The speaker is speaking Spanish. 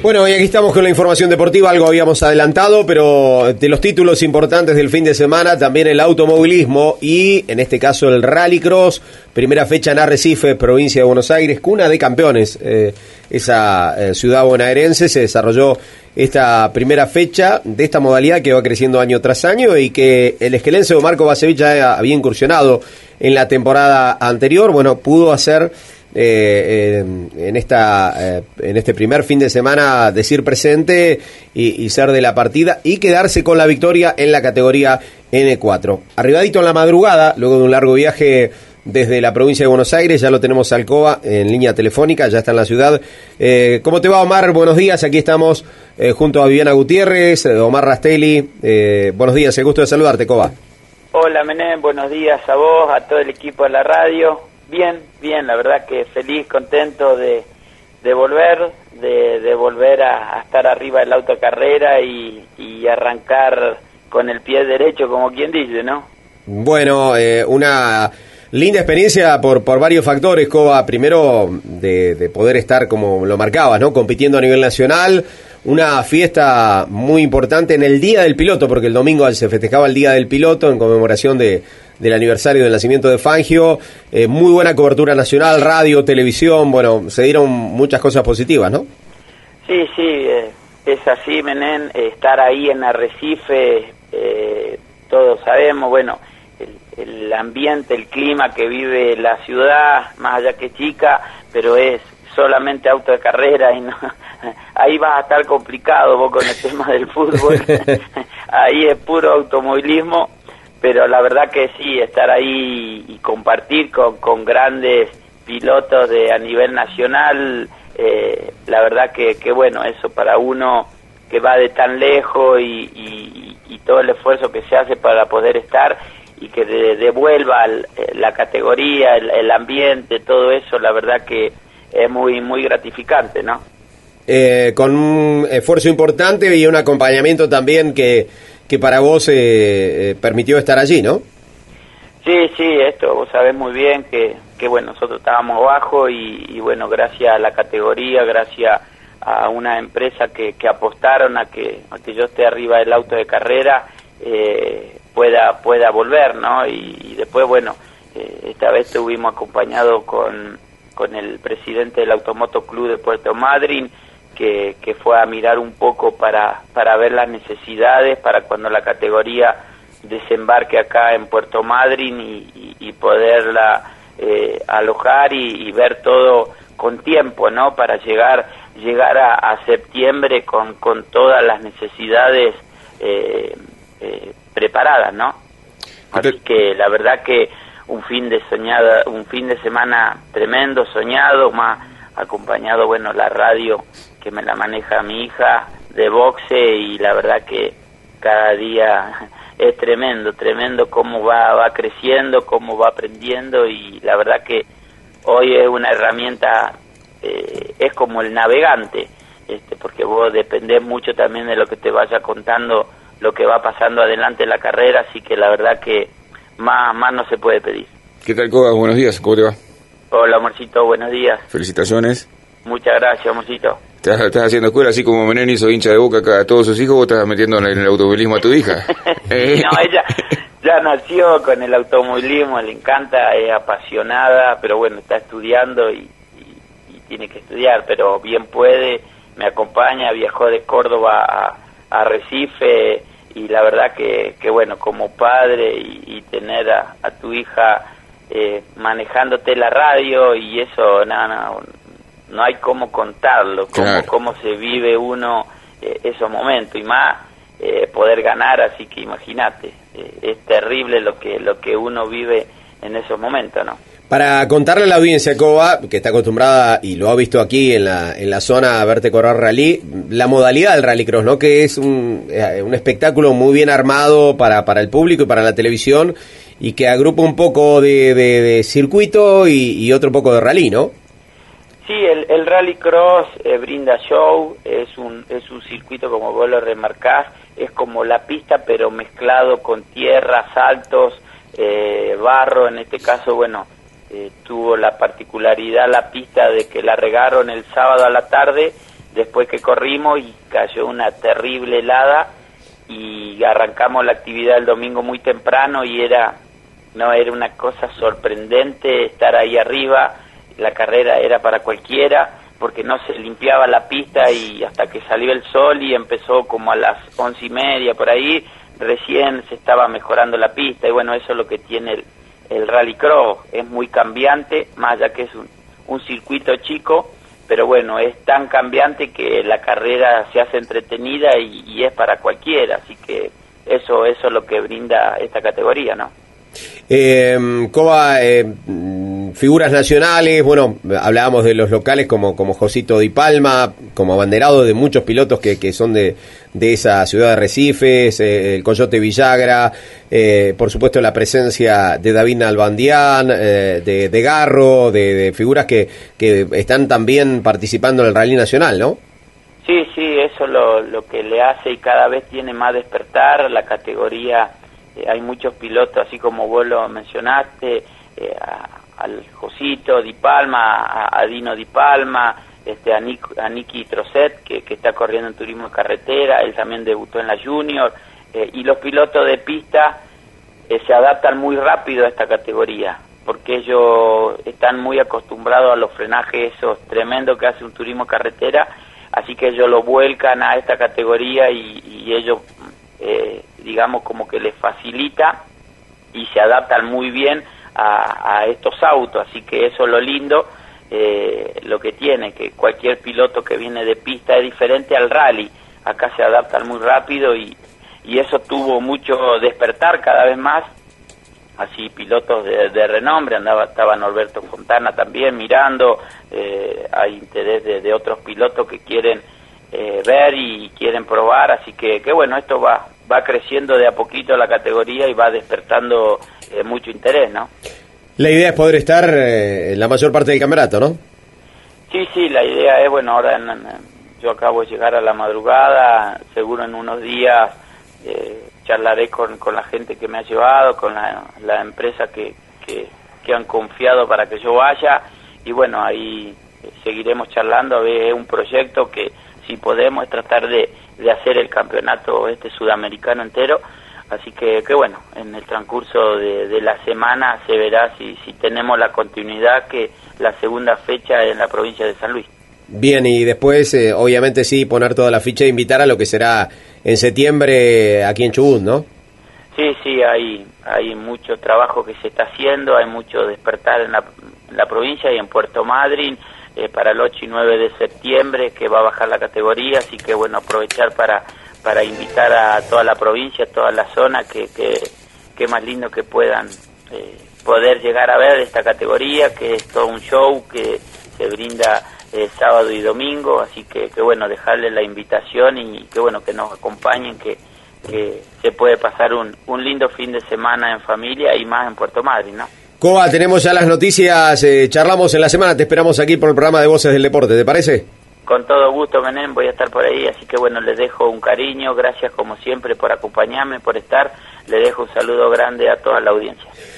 Bueno, y aquí estamos con la información deportiva, algo habíamos adelantado, pero de los títulos importantes del fin de semana, también el automovilismo y, en este caso, el Rallycross, primera fecha en Arrecife, provincia de Buenos Aires, cuna de campeones. Esa ciudad bonaerense se desarrolló esta primera fecha de esta modalidad que va creciendo año tras año y que el esquelense Marco Basevich ya había incursionado en la temporada anterior. Bueno, pudo hacer en este primer fin de semana decir presente y ser de la partida y quedarse con la victoria en la categoría N4. Arribadito en la madrugada, luego de un largo viaje desde la provincia de Buenos Aires, ya lo tenemos al Coba en línea telefónica, ya está en la ciudad. ¿Cómo te va, Omar? Buenos días, aquí estamos junto a Viviana Gutiérrez, Omar Rastelli. Buenos días, el gusto de saludarte, Coba. Hola, Menem, buenos días a vos, a todo el equipo de la radio. Bien, la verdad que feliz, contento de volver, de volver a estar arriba del auto de carrera y arrancar con el pie derecho, como quien dice, ¿no? Bueno, una linda experiencia por varios factores, Coba. Primero, de poder estar, como lo marcabas, ¿no?, compitiendo a nivel nacional. Una fiesta muy importante en el Día del Piloto, porque el domingo se festejaba el Día del Piloto en conmemoración del aniversario del nacimiento de Fangio. Muy buena cobertura nacional, radio, televisión. Bueno, se dieron muchas cosas positivas, ¿no? Sí, es así, Menem. Estar ahí en Arrecife, todos sabemos, bueno, el ambiente, el clima que vive la ciudad, más allá que chica, pero es solamente auto de carrera y no, ahí vas a estar complicado vos con el tema del fútbol. Ahí es puro automovilismo, pero la verdad que sí, estar ahí y compartir con grandes pilotos a nivel nacional, la verdad que bueno, eso para uno que va de tan lejos y todo el esfuerzo que se hace para poder estar y que devuelva la categoría, el ambiente, todo eso, la verdad que es muy gratificante, ¿no? Con un esfuerzo importante y un acompañamiento también que para vos permitió estar allí, ¿no? Sí, esto vos sabés muy bien que bueno, nosotros estábamos abajo y bueno, gracias a la categoría, gracias a una empresa que apostaron a que yo esté arriba del auto de carrera, pueda volver, ¿no? Y después, bueno, esta vez estuvimos acompañados con el presidente del Automoto Club de Puerto Madryn, que fue a mirar un poco para ver las necesidades, para cuando la categoría desembarque acá en Puerto Madryn y poderla alojar y ver todo con tiempo, ¿no? Para llegar a septiembre con todas las necesidades preparadas, ¿no? Así que la verdad que un fin de semana tremendo, soñado, más acompañado, bueno, la radio que me la maneja mi hija de boxe, y la verdad que cada día es tremendo cómo va creciendo, cómo va aprendiendo, y la verdad que hoy es una herramienta, es como el navegante, porque vos dependés mucho también de lo que te vaya contando, lo que va pasando adelante en la carrera, así que la verdad que más no se puede pedir. ¿Qué tal, Coba? Buenos días, ¿cómo te va? Hola, amorcito, buenos días. Felicitaciones. Muchas gracias, amorcito. ¿Estás haciendo escuela así como Menem hizo hincha de Boca acá a todos sus hijos, o estás metiendo en el automovilismo a tu hija? No, ella ya nació con el automovilismo, le encanta, es apasionada, pero bueno, está estudiando y tiene que estudiar, pero bien puede, me acompaña, viajó de Córdoba a Recife, y la verdad que bueno, como padre y tener a tu hija manejándote la radio, y eso no hay cómo contarlo, claro, cómo se vive uno esos momentos, y más poder ganar, así que imagínate, es terrible lo que uno vive en esos momentos, ¿no? Para contarle a la audiencia, Coba, que está acostumbrada y lo ha visto aquí en la zona a verte correr rally, la modalidad del rallycross, ¿no?, que es un espectáculo muy bien armado para el público y para la televisión, y que agrupa un poco de circuito y otro poco de rally, ¿no? Sí, el rallycross brinda show, es un circuito, como vos lo remarcás, es como la pista pero mezclado con tierra, saltos, barro. En este caso, bueno, tuvo la particularidad la pista de que la regaron el sábado a la tarde después que corrimos y cayó una terrible helada y arrancamos la actividad el domingo muy temprano y era una cosa sorprendente estar ahí arriba. La carrera era para cualquiera porque no se limpiaba la pista y hasta que salió el sol y empezó como a las 11:30 por ahí, recién se estaba mejorando la pista. Y bueno, eso es lo que tiene el rallycross, es muy cambiante, más allá que es un circuito chico, pero bueno, es tan cambiante que la carrera se hace entretenida y es para cualquiera, así que eso es lo que brinda esta categoría, ¿no? Coba, figuras nacionales, bueno, hablábamos de los locales como Josito Di Palma, como abanderado de muchos pilotos que son de esa ciudad de Arrecifes, el Coyote Villagra, por supuesto la presencia de David Nalbandián, de Garro, de figuras que están también participando en el rally nacional, ¿no? Sí, eso es lo que le hace y cada vez tiene más despertar la categoría. Hay muchos pilotos, así como vos lo mencionaste, al Josito Di Palma, a Dino Di Palma, a Nicky Trocet, que está corriendo en turismo de carretera, él también debutó en la Junior, y los pilotos de pista se adaptan muy rápido a esta categoría, porque ellos están muy acostumbrados a los frenajes esos tremendos que hace un turismo de carretera, así que ellos lo vuelcan a esta categoría y ellos... digamos como que les facilita y se adaptan muy bien a estos autos, así que eso es lo lindo, lo que tiene, que cualquier piloto que viene de pista es diferente al rally, acá se adaptan muy rápido y eso tuvo mucho despertar cada vez más, así pilotos de renombre, estaba Norberto Fontana también mirando, hay interés de otros pilotos que quieren ver y quieren probar, así que bueno, esto va creciendo de a poquito la categoría y va despertando mucho interés, ¿no? La idea es poder estar en la mayor parte del campeonato, ¿no? Sí, la idea es, bueno, ahora yo acabo de llegar a la madrugada, seguro en unos días charlaré con la gente que me ha llevado, con la empresa que han confiado para que yo vaya, y bueno, ahí seguiremos charlando. A ver, es un proyecto que si podemos es tratar de hacer el campeonato sudamericano entero, así que bueno, en el transcurso de la semana se verá si tenemos la continuidad, que la segunda fecha es en la provincia de San Luis. Bien, y después obviamente sí, poner toda la ficha e invitar a lo que será en septiembre aquí en Chubut, ¿no? Sí, hay mucho trabajo que se está haciendo, hay mucho despertar en la provincia y en Puerto Madryn, para el 8 y 9 de septiembre, que va a bajar la categoría, así que bueno, aprovechar para invitar a toda la provincia, a toda la zona, que más lindo que puedan poder llegar a ver esta categoría, que es todo un show que se brinda sábado y domingo, así que bueno, dejarles la invitación y que bueno, que nos acompañen, que se puede pasar un lindo fin de semana en familia y más en Puerto Madryn, ¿no? Coba, tenemos ya las noticias, charlamos en la semana, te esperamos aquí por el programa de Voces del Deporte, ¿te parece? Con todo gusto, Menem, voy a estar por ahí, así que bueno, les dejo un cariño, gracias como siempre por acompañarme, por estar, les dejo un saludo grande a toda la audiencia.